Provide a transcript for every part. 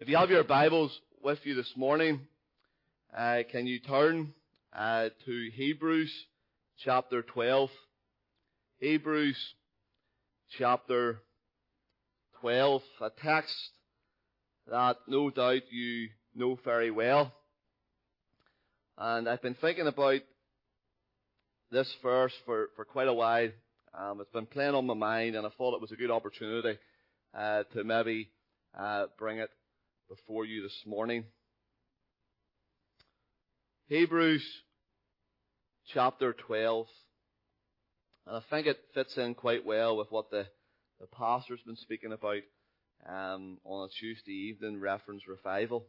If you have your Bibles with you this morning, can you turn to Hebrews chapter 12? Hebrews chapter 12, a text that no doubt you know very well. And I've been thinking about this verse for quite a while. It's been playing on my mind, and I thought it was a good opportunity to maybe bring it before you this morning. Hebrews chapter 12. And I think it fits in quite well with what the pastor's been speaking about on a Tuesday evening, reference revival.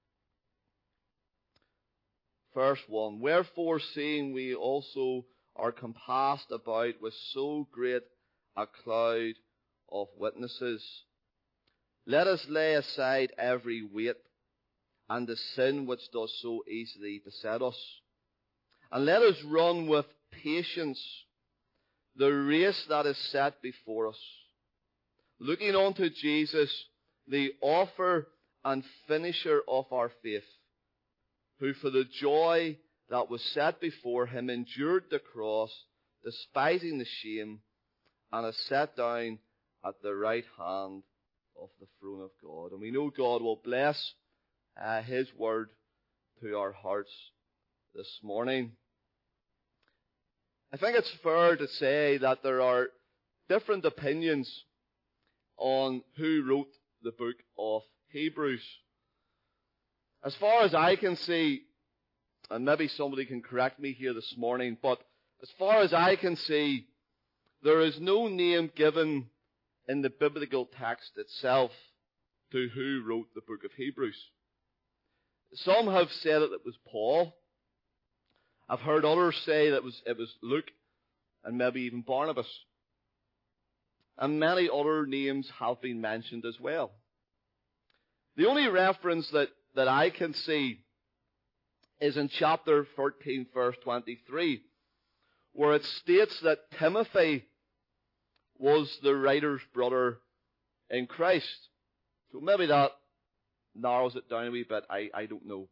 Verse 1. Wherefore, seeing we also are compassed about with so great a cloud of witnesses, let us lay aside every weight and the sin which does so easily beset us, and let us run with patience the race that is set before us, looking unto Jesus, the author and finisher of our faith, who for the joy that was set before him endured the cross, despising the shame, and is set down at the right hand of the throne of God. And we know God will bless His word to our hearts this morning. I think it's fair to say that there are different opinions on who wrote the book of Hebrews. As far as I can see, and maybe somebody can correct me here this morning, but as far as I can see, there is no name given in the biblical text itself to who wrote the book of Hebrews. Some have said that it was Paul. I've heard others say that it was Luke and maybe even Barnabas. And many other names have been mentioned as well. The only reference that I can see is in chapter 13, verse 23, where it states that Timothy was the writer's brother in Christ. So maybe that narrows it down a wee bit. I don't know.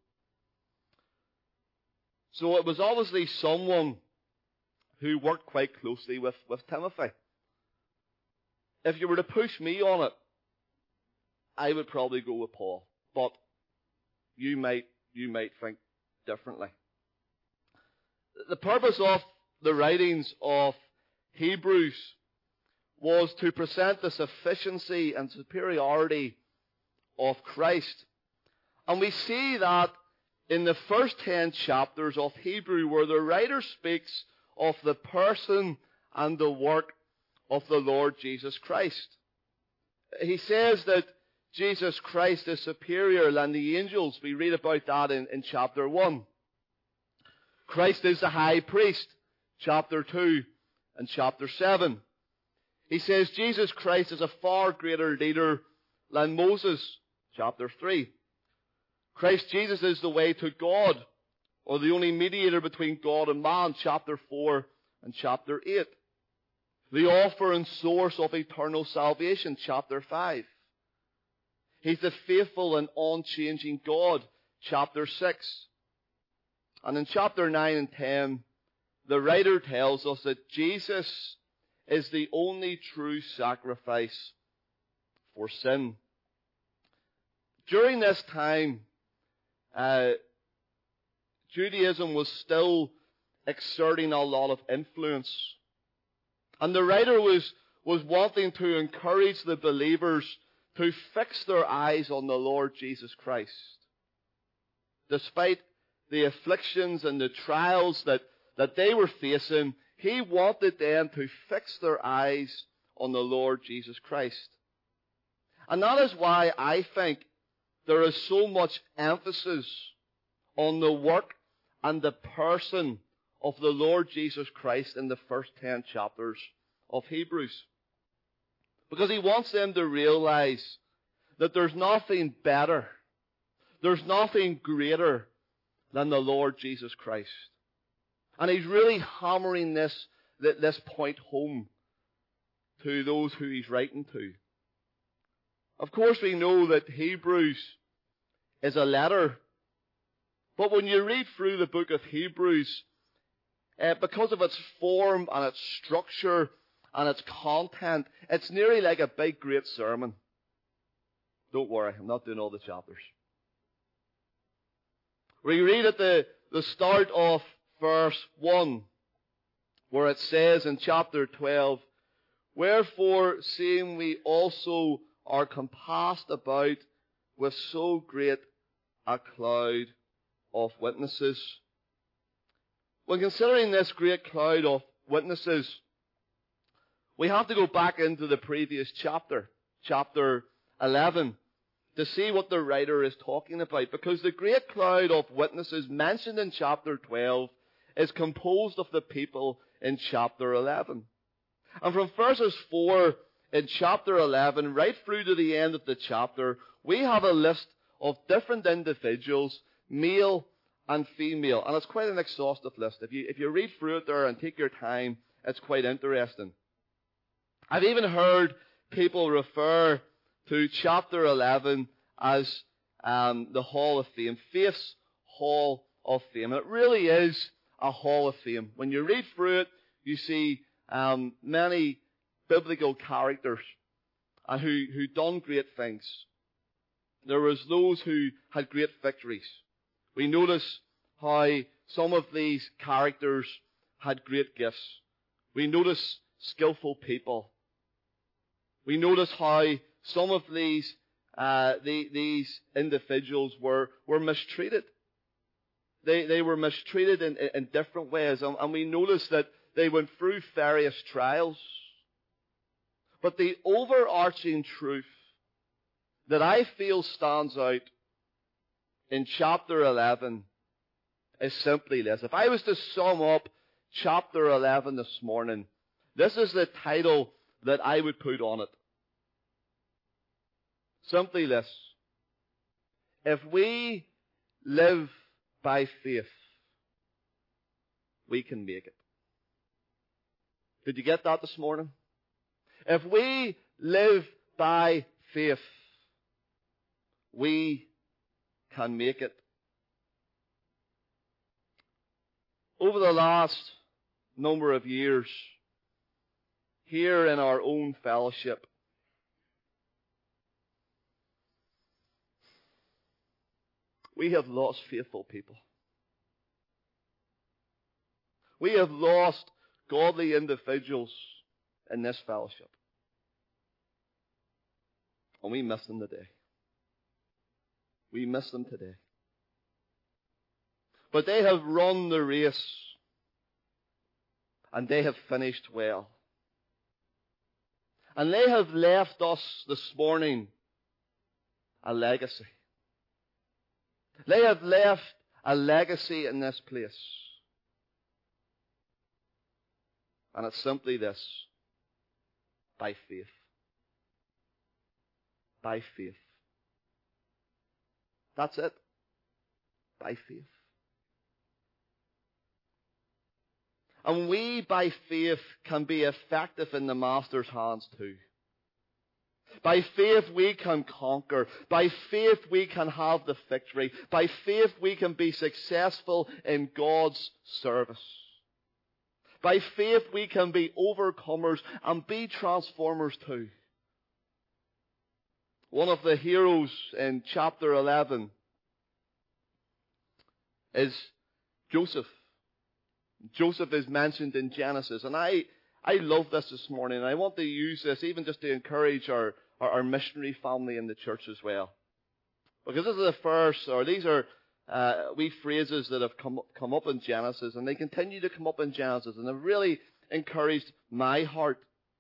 So it was obviously someone who worked quite closely with Timothy. If you were to push me on it, I would probably go with Paul. But you might think differently. The purpose of the writings of Hebrews was to present the sufficiency and superiority of Christ. And we see that in the first 10 chapters of Hebrew, where the writer speaks of the person and the work of the Lord Jesus Christ. He says that Jesus Christ is superior than the angels. We read about that in chapter 1. Christ is the high priest, chapter 2 and chapter 7. He says Jesus Christ is a far greater leader than Moses, chapter 3. Christ Jesus is the way to God, or the only mediator between God and man, chapter 4 and chapter 8. The author and source of eternal salvation, chapter 5. He's the faithful and unchanging God, chapter 6. And in chapter 9 and 10, the writer tells us that Jesus is the only true sacrifice for sin. During this time, Judaism was still exerting a lot of influence. And the writer was wanting to encourage the believers to fix their eyes on the Lord Jesus Christ. Despite the afflictions and the trials that they were facing, he wanted them to fix their eyes on the Lord Jesus Christ. And that is why I think there is so much emphasis on the work and the person of the Lord Jesus Christ in the first 10 chapters of Hebrews. Because he wants them to realize that there's nothing better, there's nothing greater than the Lord Jesus Christ. And he's really hammering this point home to those who he's writing to. Of course, we know that Hebrews is a letter. But when you read through the book of Hebrews, because of its form and its structure and its content, it's nearly like a big, great sermon. Don't worry, I'm not doing all the chapters. We read at the start of verse 1, where it says in chapter 12, "Wherefore, seeing we also are compassed about with so great a cloud of witnesses." When considering this great cloud of witnesses, we have to go back into the previous chapter, chapter 11, to see what the writer is talking about. Because the great cloud of witnesses mentioned in chapter 12 is composed of the people in chapter 11. And from verses 4 in chapter 11 right through to the end of the chapter, we have a list of different individuals, male and female. And it's quite an exhaustive list. If you read through it there and take your time, it's quite interesting. I've even heard people refer to chapter 11 as the Hall of Fame, Faith's Hall of Fame. And it really is a Hall of Fame. When you read through it, you see many biblical characters who done great things. There was those who had great victories. We notice how some of these characters had great gifts. We notice skillful people. We notice how some of these individuals were mistreated. They were mistreated in different ways, and we notice that they went through various trials. But the overarching truth that I feel stands out in chapter 11 is simply this. If I was to sum up chapter 11 this morning, this is the title that I would put on it. Simply this: if we live by faith, we can make it. Did you get that this morning? If we live by faith, we can make it. Over the last number of years, here in our own fellowship, we have lost faithful people. We have lost godly individuals in this fellowship. And we miss them today. We miss them today. But they have run the race. And they have finished well. And they have left us this morning a legacy. They have left a legacy in this place. And it's simply this: by faith. By faith. That's it. By faith. And we, by faith, can be effective in the Master's hands too. By faith we can conquer. By faith we can have the victory. By faith we can be successful in God's service. By faith we can be overcomers and be transformers too. One of the heroes in chapter 11 is Joseph. Joseph is mentioned in Genesis, and I love this morning, and I want to use this even just to encourage our missionary family in the church as well. Because this is the first, or these are wee phrases that have come up in Genesis, and they continue to come up in Genesis, and have really encouraged my heart.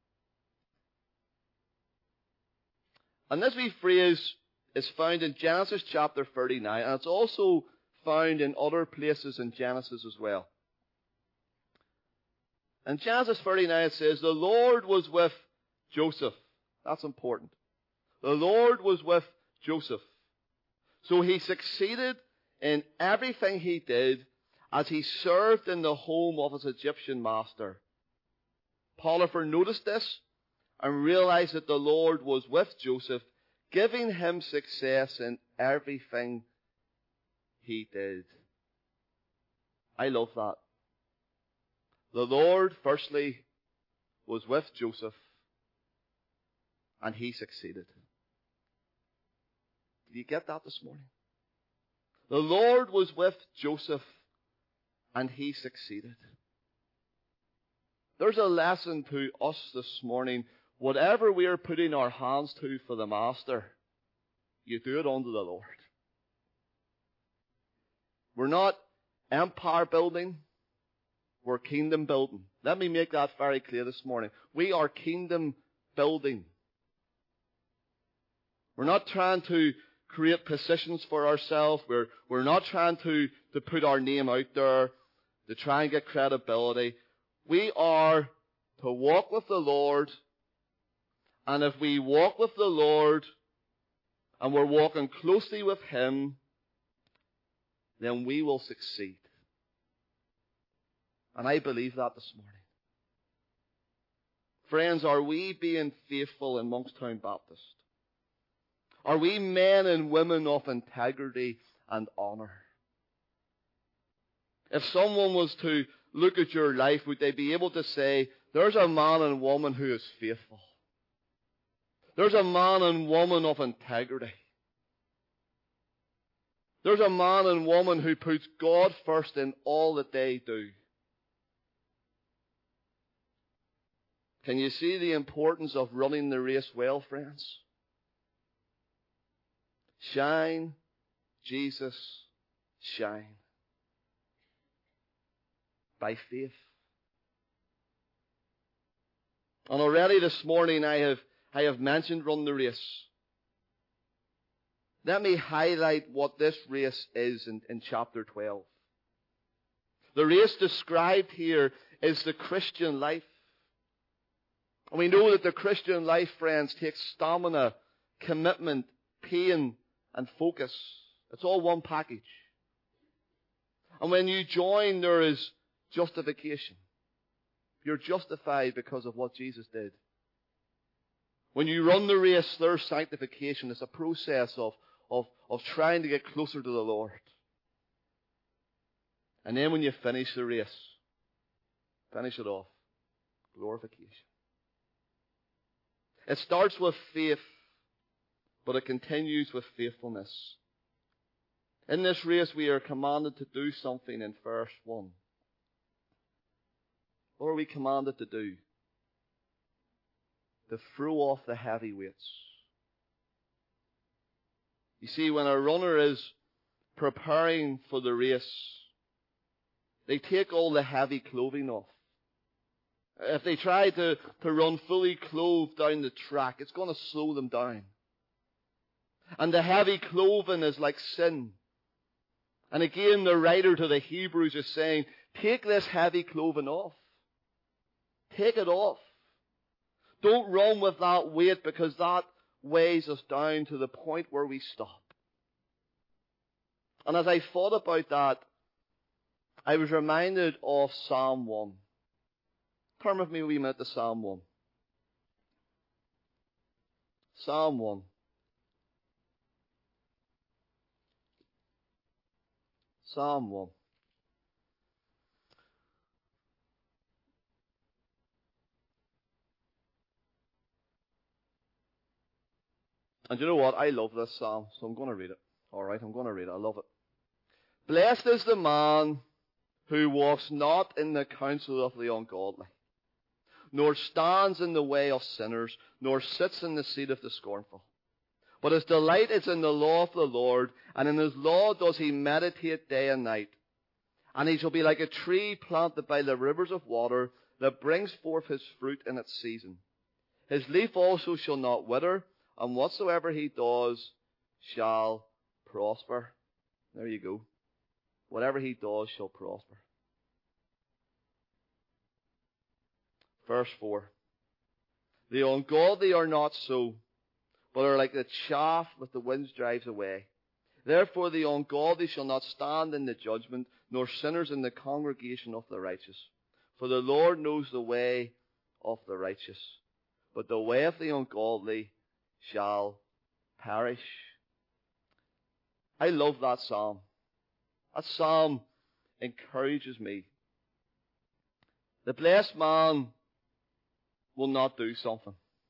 And this wee phrase is found in Genesis chapter 39, and it's also found in other places in Genesis as well. In Genesis 39 it says, the Lord was with Joseph. That's important. The Lord was with Joseph. So he succeeded in everything he did as he served in the home of his Egyptian master. Potiphar noticed this and realized that the Lord was with Joseph, giving him success in everything he did. I love that. The Lord, firstly, was with Joseph, and he succeeded. Do you get that this morning? The Lord was with Joseph, and he succeeded. There's a lesson to us this morning. Whatever we are putting our hands to for the Master, you do it unto the Lord. We're not empire building. We're kingdom building. Let me make that very clear this morning. We are kingdom building. We're not trying to create positions for ourselves. We're not trying to put our name out there to try and get credibility. We are to walk with the Lord. And if we walk with the Lord and we're walking closely with Him, then we will succeed. And I believe that this morning. Friends, are we being faithful in Monkstown Baptist? Are we men and women of integrity and honour? If someone was to look at your life, would they be able to say, there's a man and woman who is faithful? There's a man and woman of integrity. There's a man and woman who puts God first in all that they do. Can you see the importance of running the race well, friends? Shine, Jesus, shine. By faith. And already this morning I have mentioned run the race. Let me highlight what this race is in chapter 12. The race described here is the Christian life. And we know that the Christian life, friends, takes stamina, commitment, pain, and focus. It's all one package. And when you join, there is justification. You're justified because of what Jesus did. When you run the race, there's sanctification. It's a process of trying to get closer to the Lord. And then when you finish the race, finish it off, glorification. It starts with faith, but it continues with faithfulness. In this race, we are commanded to do something in verse 1. What are we commanded to do? To throw off the heavy weights. You see, when a runner is preparing for the race, they take all the heavy clothing off. If they try to run fully clothed down the track, it's going to slow them down. And the heavy clothing is like sin. And again, the writer to the Hebrews is saying, take this heavy clothing off. Take it off. Don't run with that weight, because that weighs us down to the point where we stop. And as I thought about that, I was reminded of Psalm 1. Turn with me a wee minute to Psalm 1. Psalm 1. Psalm 1. And you know what? I love this psalm, so I'm going to read it. Alright, I'm going to read it. I love it. Blessed is the man who walks not in the counsel of the ungodly, nor stands in the way of sinners, nor sits in the seat of the scornful. But his delight is in the law of the Lord, and in his law does he meditate day and night. And he shall be like a tree planted by the rivers of water, that brings forth his fruit in its season. His leaf also shall not wither, and whatsoever he does shall prosper. There you go. Whatever he does shall prosper. Verse 4. The ungodly are not so, but are like the chaff that the wind drives away. Therefore the ungodly shall not stand in the judgment, nor sinners in the congregation of the righteous. For the Lord knows the way of the righteous, but the way of the ungodly shall perish. I love that psalm. That psalm encourages me. The blessed man will not do something.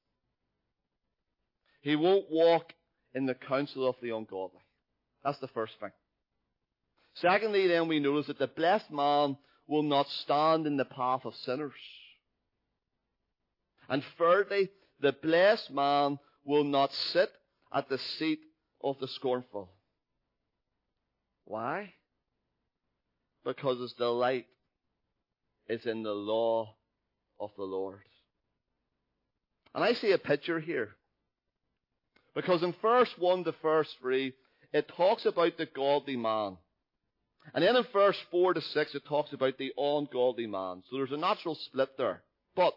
He won't walk in the counsel of the ungodly. That's the first thing. Secondly, then we notice that the blessed man will not stand in the path of sinners. And thirdly, the blessed man will not sit at the seat of the scornful. Why? Because his delight is in the law of the Lord. And I see a picture here. Because in verse 1 to verse 3, it talks about the godly man. And then in verse 4 to 6, it talks about the ungodly man. So there's a natural split there. But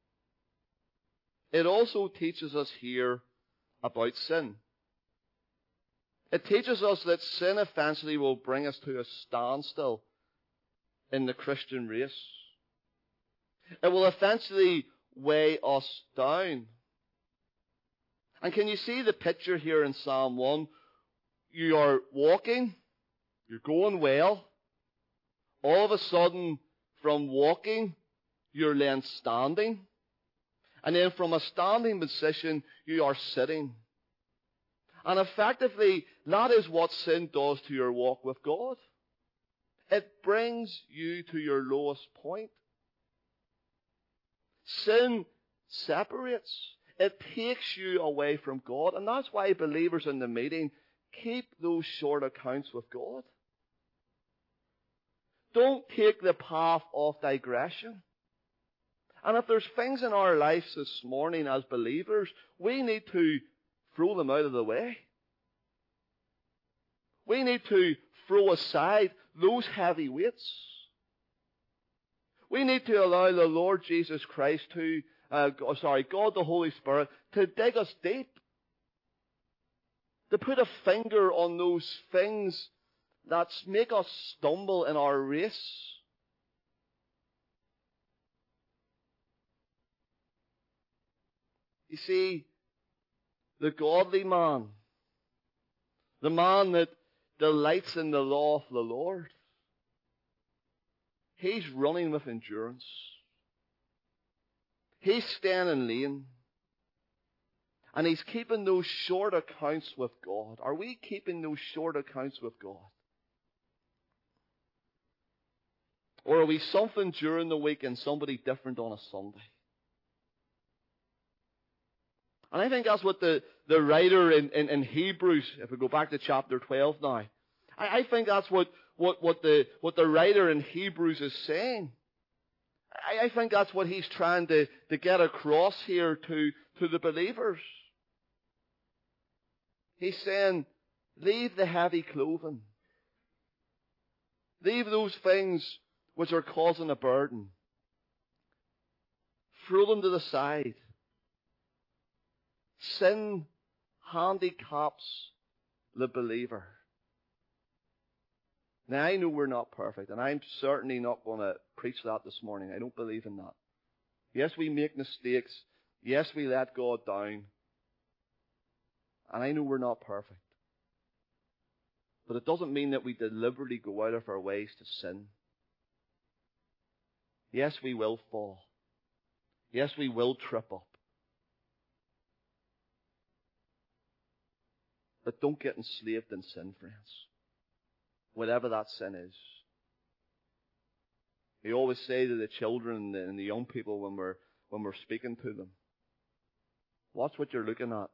it also teaches us here about sin. It teaches us that sin eventually will bring us to a standstill in the Christian race. It will eventually weigh us down. And can you see the picture here in Psalm 1? You are walking, you're going well. All of a sudden, from walking, you're then standing. And then from a standing position, you are sitting. And effectively, that is what sin does to your walk with God. It brings you to your lowest point. Sin separates. It takes you away from God. And that's why believers in the meeting keep those short accounts with God. Don't take the path of digression. And if there's things in our lives this morning as believers, we need to throw them out of the way. We need to throw aside those heavy weights. We need to allow the Lord Jesus Christ God the Holy Spirit, to dig us deep. To put a finger on those things that make us stumble in our race. You see, the godly man, the man that delights in the law of the Lord, he's running with endurance. He's staying in lane. And he's keeping those short accounts with God. Are we keeping those short accounts with God? Or are we something during the week and somebody different on a Sunday? And I think that's what the writer in Hebrews, if we go back to chapter 12 now, I think that's what the writer in Hebrews is saying. I think that's what he's trying to get across here to the believers. He's saying, leave the heavy clothing. Leave those things which are causing a burden. Throw them to the side. Sin handicaps the believer. Now, I know we're not perfect, and I'm certainly not going to preach that this morning. I don't believe in that. Yes, we make mistakes. Yes, we let God down. And I know we're not perfect. But it doesn't mean that we deliberately go out of our ways to sin. Yes, we will fall. Yes, we will trip up. But don't get enslaved in sin, friends. Whatever that sin is. We always say to the children and the young people when we're speaking to them, watch what you're looking at.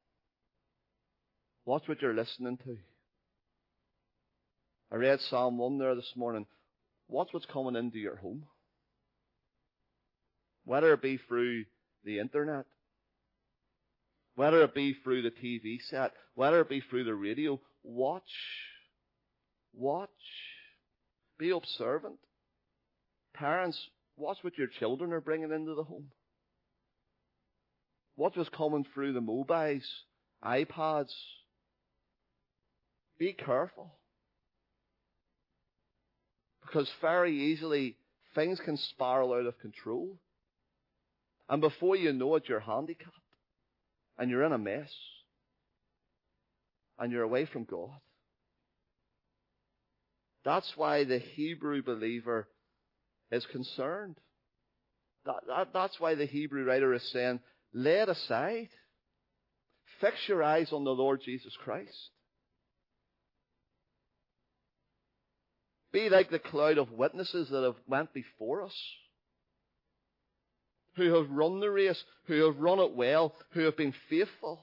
Watch what you're listening to. I read Psalm 1 there this morning. Watch what's coming into your home. Whether it be through the internet, whether it be through the TV set, whether it be through the radio, watch. Be observant. Parents, watch what your children are bringing into the home. Watch what's coming through the mobiles, iPads. Be careful. Because very easily, things can spiral out of control. And before you know it, you're handicapped. And you're in a mess. And you're away from God. That's why the Hebrew believer is concerned. That's why the Hebrew writer is saying, lay it aside. Fix your eyes on the Lord Jesus Christ. Be like the cloud of witnesses that have went before us, who have run the race, who have run it well, who have been faithful.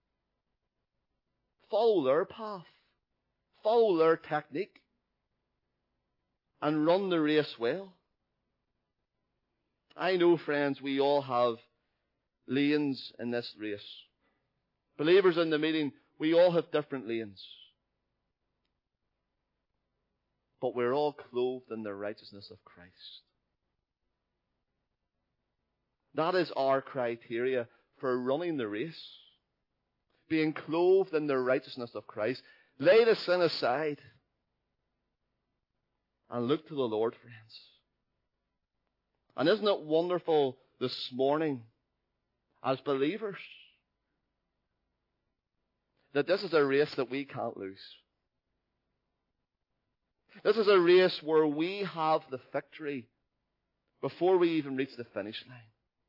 Follow their path. Follow their technique. And run the race well. I know, friends, we all have lanes in this race. Believers in the meeting, we all have different lanes. But we're all clothed in the righteousness of Christ. That is our criteria for running the race. Being clothed in the righteousness of Christ. Lay the sin aside. And look to the Lord, friends. And isn't it wonderful this morning, as believers, that this is a race that we can't lose. This is a race where we have the victory before we even reach the finish line.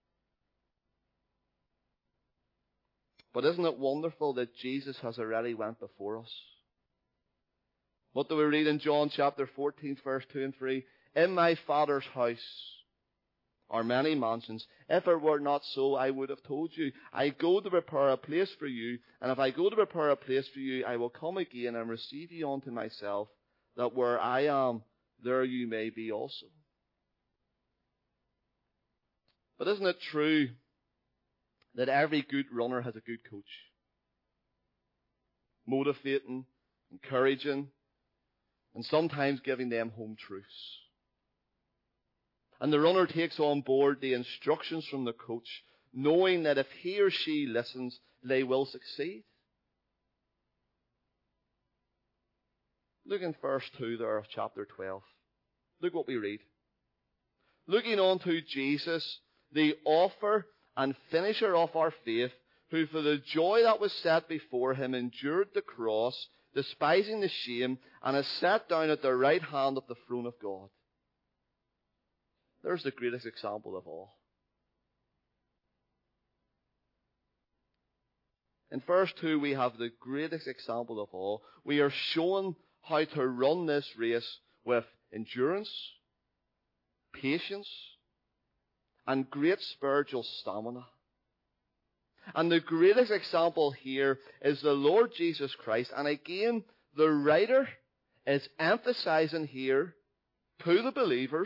But isn't it wonderful that Jesus has already went before us? What do we read in John chapter 14, verse 2 and 3? In my Father's house are many mansions. If it were not so, I would have told you. I go to prepare a place for you, and if I go to prepare a place for you, I will come again and receive you unto myself, that where I am, there you may be also. But isn't it true that every good runner has a good coach? Motivating, encouraging, and sometimes giving them home truths. And the runner takes on board the instructions from the coach, knowing that if he or she listens, they will succeed. Look in verse 2 there of chapter 12. Look what we read. Looking unto Jesus, the author and finisher of our faith, who for the joy that was set before him endured the cross, despising the shame, and is sat down at the right hand of the throne of God. There's the greatest example of all. In verse 2 we have the greatest example of all. We are shown how to run this race with endurance, patience, and great spiritual stamina. And the greatest example here is the Lord Jesus Christ. And again, the writer is emphasizing here to the believers,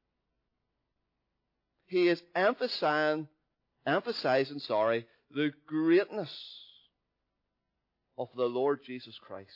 he is emphasizing the greatness of the Lord Jesus Christ.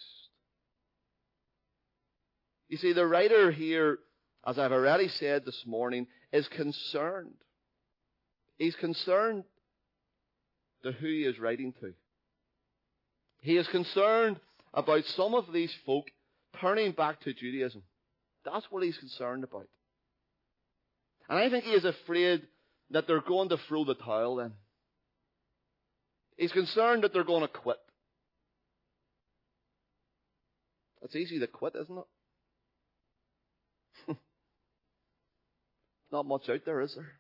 You see, the writer here, as I've already said this morning, is concerned. He's concerned to who he is writing to. He is concerned about some of these folk turning back to Judaism. That's what he's concerned about. And I think he is afraid that they're going to throw the towel in. He's concerned that they're going to quit. It's easy to quit, isn't it? Not much out there, is there?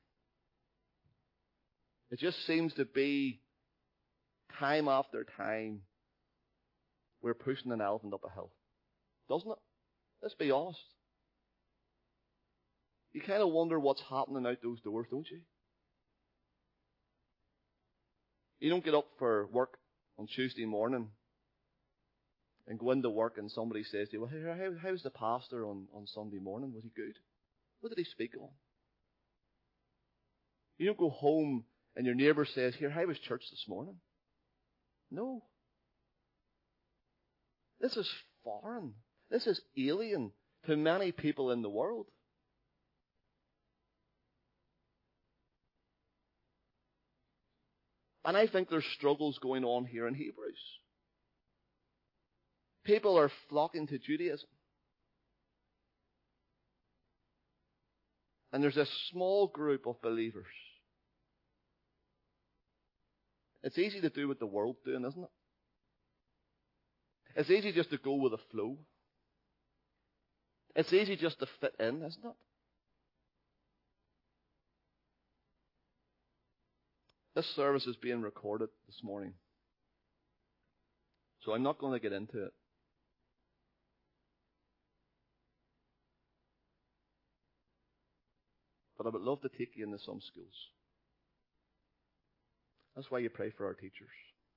It just seems to be time after time we're pushing an elephant up a hill. Doesn't it? Let's be honest. You kind of wonder what's happening out those doors, don't you? You don't get up for work on Tuesday morning and go into work and somebody says to you, well, how's the pastor on Sunday morning? Was he good? What did he speak on? You don't go home and your neighbour says, here, how was church this morning? No. This is foreign. This is alien to many people in the world. And I think there's struggles going on here in Hebrews. People are flocking to Judaism. And there's a small group of believers. It's easy to do what the world's doing, isn't it? It's easy just to go with the flow. It's easy just to fit in, isn't it? This service is being recorded this morning, so I'm not going to get into it. But I would love to take you into some schools. That's why you pray for our teachers.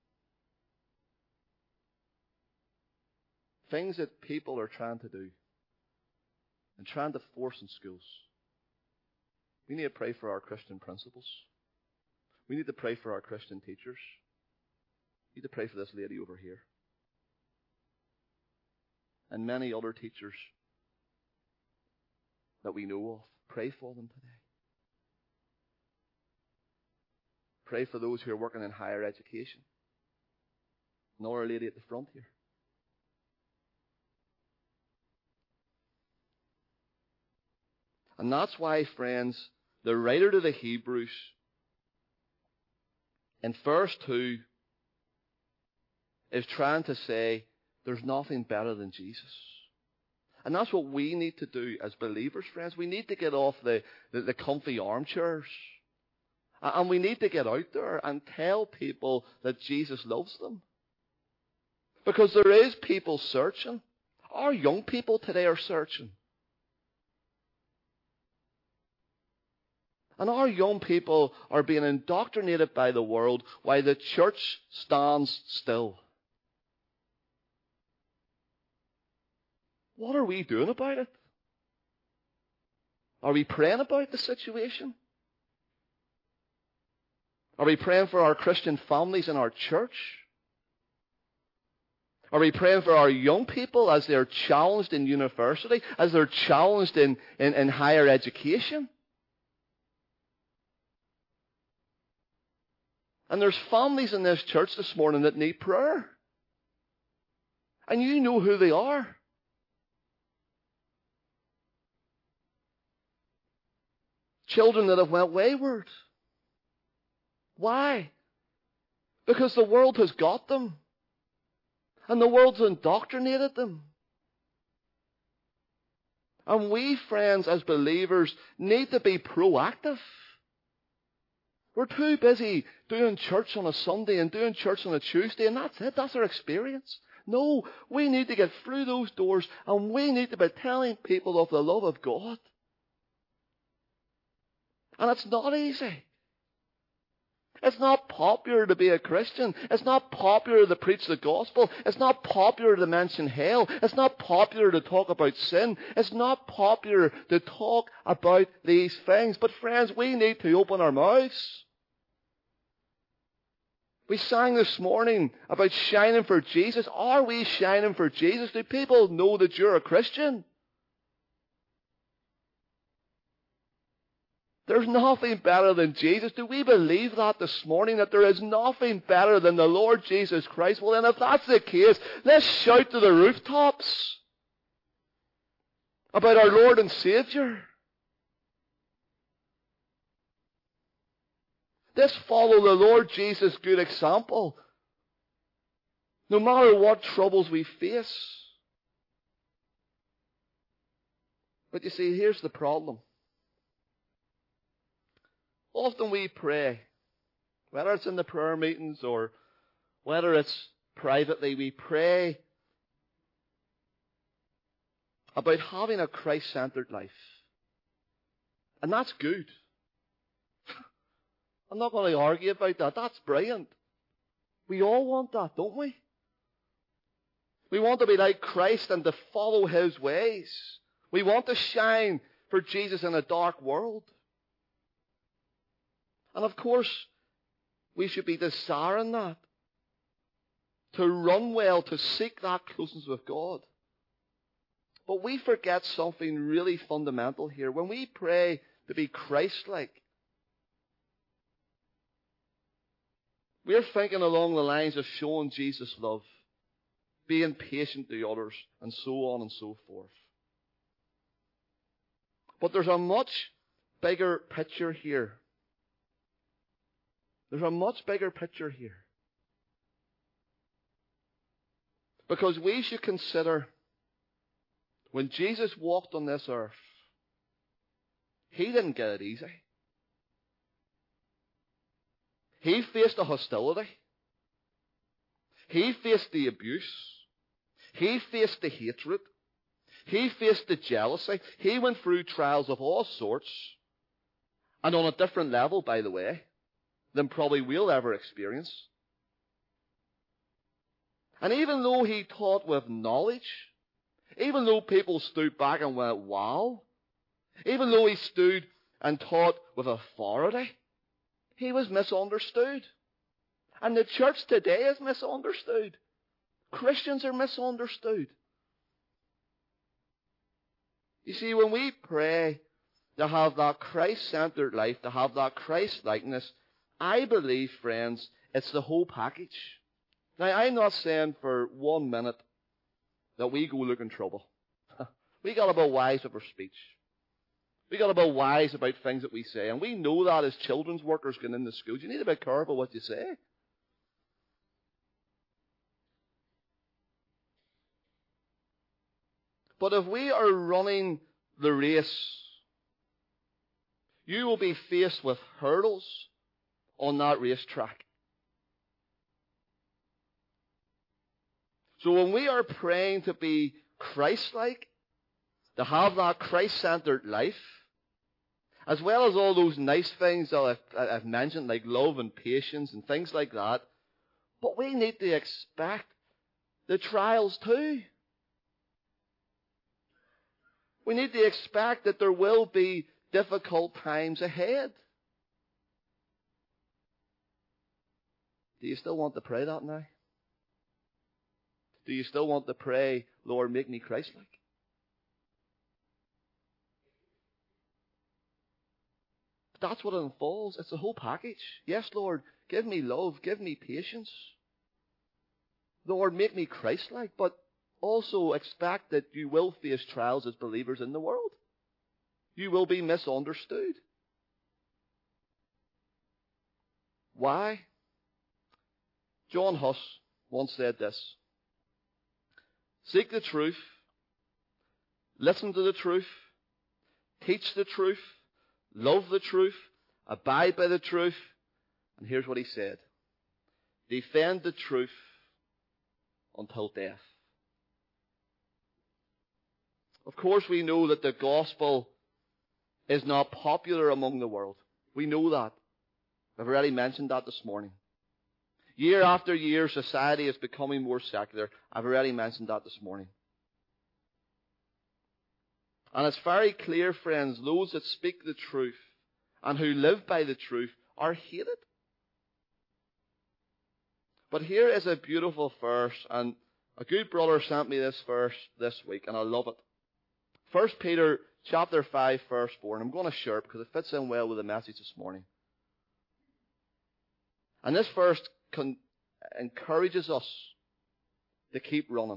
Things that people are trying to do and trying to force in schools. We need to pray for our Christian principals. We need to pray for our Christian teachers. We need to pray for this lady over here. And many other teachers that we know of. Pray for them today. Pray for those who are working in higher education. Another lady at the front here. And that's why, friends, the writer to the Hebrews in verse 2 is trying to say there's nothing better than Jesus. And that's what we need to do as believers, friends. We need to get off the comfy armchairs. And we need to get out there and tell people that Jesus loves them. Because there is people searching. Our young people today are searching. And our young people are being indoctrinated by the world while the church stands still. What are we doing about it? Are we praying about the situation? Are we praying for our Christian families in our church? Are we praying for our young people as they're challenged in university, as they're challenged in higher education? And there's families in this church this morning that need prayer. And you know who they are. Children that have went wayward. Why? Because the world has got them. And the world's indoctrinated them. And we, friends, as believers, need to be proactive. We're too busy doing church on a Sunday and doing church on a Tuesday, and that's it. That's our experience. No, we need to get through those doors, and we need to be telling people of the love of God. And it's not easy. It's not popular to be a Christian. It's not popular to preach the gospel. It's not popular to mention hell. It's not popular to talk about sin. It's not popular to talk about these things. But friends, we need to open our mouths. We sang this morning about shining for Jesus. Are we shining for Jesus? Do people know that you're a Christian? There's nothing better than Jesus. Do we believe that this morning, that there is nothing better than the Lord Jesus Christ? Well, then if that's the case, let's shout to the rooftops about our Lord and Savior. Let's follow the Lord Jesus' good example, no matter what troubles we face. But you see, here's the problem. Often we pray, whether it's in the prayer meetings or whether it's privately, we pray about having a Christ-centered life. And that's good. I'm not going to argue about that. That's brilliant. We all want that, don't we? We want to be like Christ and to follow His ways. We want to shine for Jesus in a dark world. And of course, we should be desiring that. To run well, to seek that closeness with God. But we forget something really fundamental here. When we pray to be Christ-like, we're thinking along the lines of showing Jesus' love, being patient to others, and so on and so forth. But there's a much bigger picture here. There's a much bigger picture here. Because we should consider When Jesus walked on this earth, he didn't get it easy. He faced the hostility. He faced the abuse. He faced the hatred. He faced the jealousy. He went through trials of all sorts, and on a different level, by the way, than probably we'll ever experience. And even though he taught with knowledge, even though people stood back and went, wow, even though he stood and taught with authority, he was misunderstood. And the church today is misunderstood. Christians are misunderstood. You see, when we pray to have that Christ-centered life, to have that Christ-likeness, I believe, friends, it's the whole package. Now, I'm not saying for 1 minute that we go looking trouble. We got to be wise with our speech. We got to be wise about things that we say. And we know that as children's workers going into schools. You need to be careful what you say. But if we are running the race, you will be faced with hurdles on that racetrack. So when we are praying to be Christ-like, to have that Christ-centered life, as well as all those nice things that I've mentioned, like love and patience and things like that, but we need to expect the trials too. We need to expect that there will be difficult times ahead. Do you still want to pray that now? Do you still want to pray, Lord, make me Christ-like? That's what it involves. It's a whole package. Yes, Lord, give me love, give me patience. Lord, make me Christ-like, but also expect that you will face trials as believers in the world. You will be misunderstood. Why? John Huss once said this: seek the truth, listen to the truth, teach the truth, love the truth, abide by the truth. And here's what he said: defend the truth until death. Of course, we know that the gospel is not popular among the world. We know that. I've already mentioned that this morning. Year after year, society is becoming more secular. I've already mentioned that this morning. And it's very clear, friends, those that speak the truth and who live by the truth are hated. But here is a beautiful verse, and a good brother sent me this verse this week, and I love it. 1 Peter chapter 5, verse 4, and I'm going to share it because it fits in well with the message this morning. And this verse encourages us to keep running.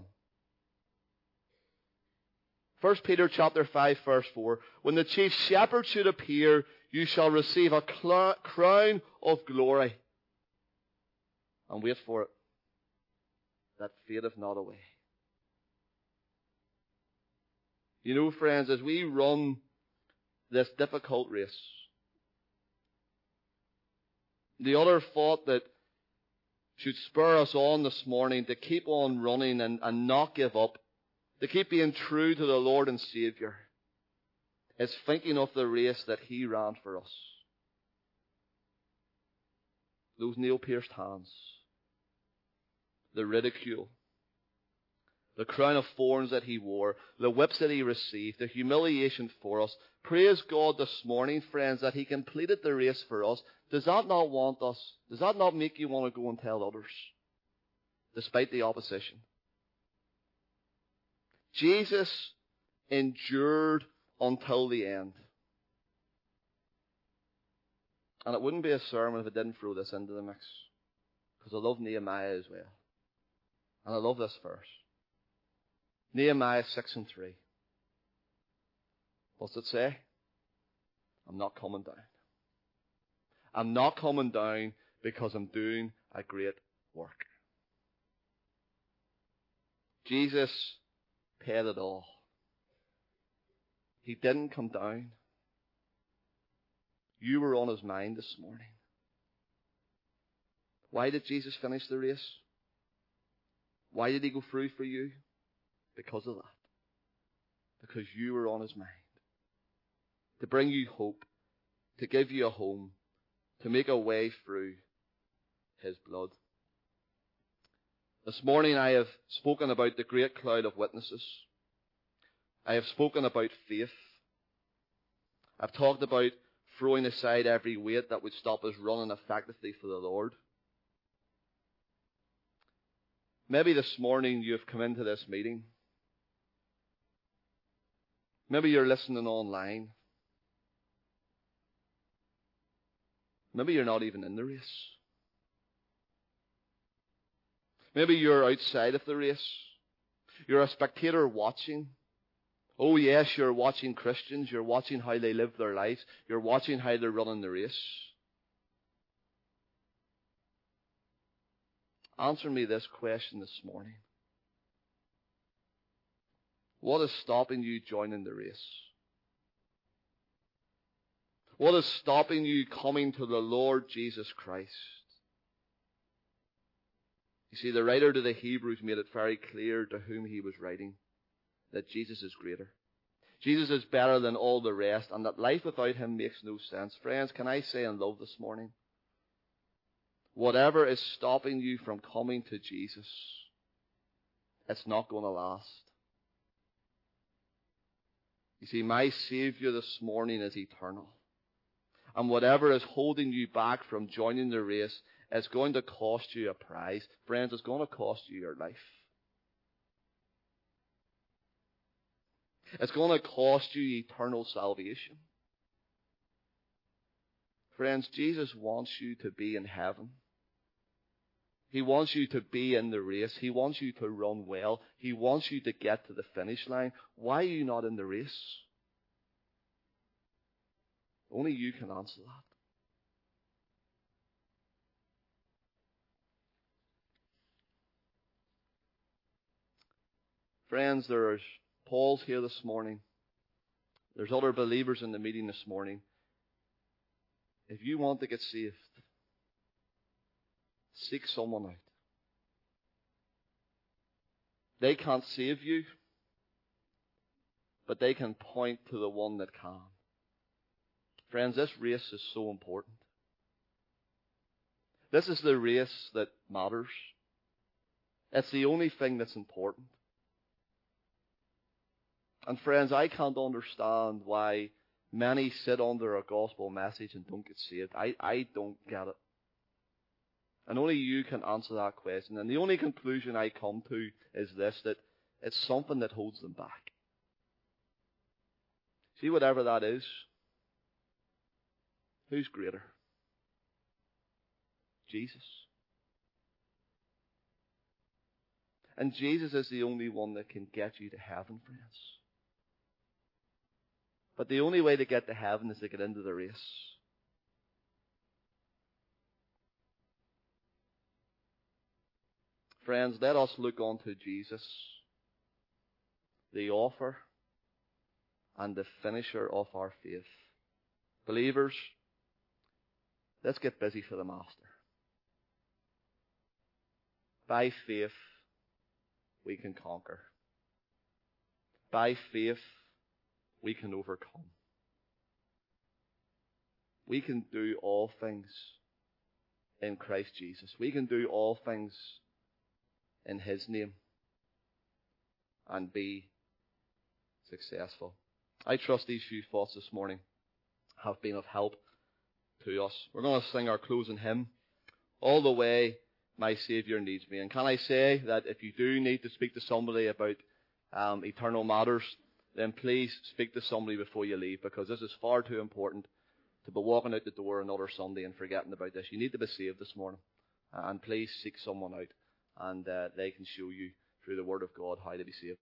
1 Peter chapter 5, verse 4, when the chief shepherd should appear, you shall receive a crown of glory. And wait for it, that fadeth not away. You know, friends, as we run this difficult race, the other thought that should spur us on this morning to keep on running and not give up, to keep being true to the Lord and Savior, is thinking of the race that He ran for us. Those nail-pierced hands, the ridicule, the crown of thorns that He wore, the whips that He received, the humiliation for us. Praise God this morning, friends, that He completed the race for us. Does that not want us? Does that not make you want to go and tell others, despite the opposition? Jesus endured until the end. And it wouldn't be a sermon if I didn't throw this into the mix, because I love Nehemiah as well. And I love this verse. Nehemiah 6:3. What's it say? I'm not coming down. I'm not coming down because I'm doing a great work. Jesus paid it all. He didn't come down. You were on his mind this morning. Why did Jesus finish the race? Why did he go through for you? Because of that. Because you were on his mind. To bring you hope, to give you a home, to make a way through his blood. This morning I have spoken about the great cloud of witnesses. I have spoken about faith. I've talked about throwing aside every weight that would stop us running effectively for the Lord. Maybe this morning you've come into this meeting. Maybe you're listening online. Maybe you're not even in the race. Maybe you're outside of the race. You're a spectator watching. Oh yes, you're watching Christians. You're watching how they live their lives. You're watching how they're running the race. Answer me this question this morning. What is stopping you joining the race? What is stopping you coming to the Lord Jesus Christ? You see, the writer to the Hebrews made it very clear to whom he was writing that Jesus is greater. Jesus is better than all the rest, and that life without him makes no sense. Friends, can I say in love this morning, whatever is stopping you from coming to Jesus, it's not going to last. You see, my Savior this morning is eternal. And whatever is holding you back from joining the race is going to cost you a prize. Friends, it's going to cost you your life. It's going to cost you eternal salvation. Friends, Jesus wants you to be in heaven. He wants you to be in the race. He wants you to run well. He wants you to get to the finish line. Why are you not in the race? Only you can answer that. Friends, there's Paul's here this morning. There's other believers in the meeting this morning. If you want to get saved, seek someone out. They can't save you, but they can point to the one that can. Friends, this race is so important. This is the race that matters. It's the only thing that's important. And friends, I can't understand why many sit under a gospel message and don't get saved. I don't get it. And only you can answer that question. And the only conclusion I come to is this, that it's something that holds them back. See, whatever that is, who's greater? Jesus. And Jesus is the only one that can get you to heaven, friends. But the only way to get to heaven is to get into the race. Friends, let us look unto Jesus, the author and the finisher of our faith. Believers, let's get busy for the Master. By faith, we can conquer. By faith, we can overcome. We can do all things in Christ Jesus. We can do all things in his name and be successful. I trust these few thoughts this morning have been of help to us. We're going to sing our closing hymn, All the Way My Saviour Needs Me. And can I say that if you do need to speak to somebody about eternal matters, then please speak to somebody before you leave, because this is far too important to be walking out the door another Sunday and forgetting about this. You need to be saved this morning. And please seek someone out, and they can show you through the Word of God how to be saved.